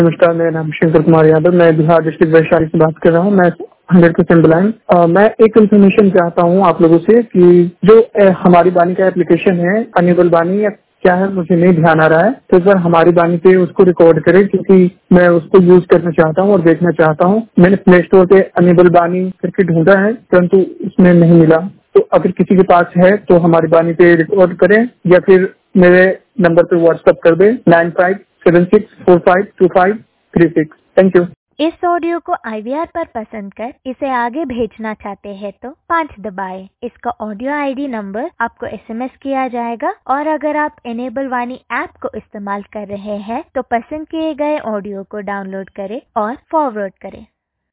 नमस्कार, मेरा नाम शंकर कुमार यादव, मैं बिहार डिस्ट्रिक्ट वैशाली से बात कर रहा हूँ। मैं 100% ब्लाइंड। मैं एक इन्फॉर्मेशन चाहता हूँ आप लोगों से कि जो हमारी बानी का एप्लीकेशन है, अनेबल बानी या क्या है मुझे नहीं ध्यान आ रहा है, तो इस बार हमारी बानी पे उसको रिकॉर्ड करें क्योंकि मैं उसको यूज करना चाहता हूँ और देखना चाहता हूँ। मैंने प्ले स्टोर पे अनेबल बानी करके ढूंढा है परंतु उसमें नहीं मिला। तो अगर किसी के पास है तो हमारी बानी पे रिकॉर्ड करें या फिर मेरे नंबर पे व्हाट्सएप कर दे 9576452536। Thank you. इस ऑडियो को IVR पर पसंद कर इसे आगे भेजना चाहते हैं तो 5 दबाएं। इसका ऑडियो ID नंबर आपको SMS किया जाएगा और अगर आप इनेबल वाणी ऐप को इस्तेमाल कर रहे हैं तो पसंद किए गए ऑडियो को डाउनलोड करें और फॉरवर्ड करें।